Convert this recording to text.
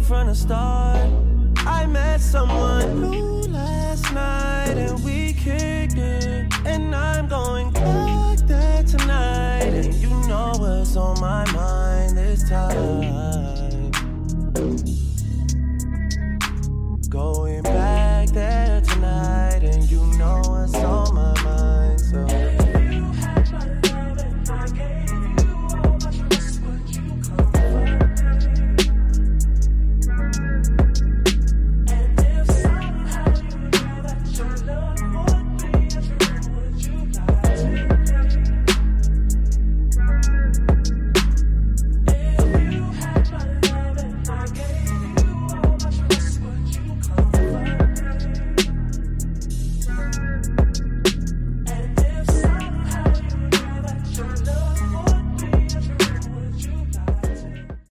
from the start. I met someone new last night and we kicked it. And I'm going back there tonight. And you know what's on my mind this time.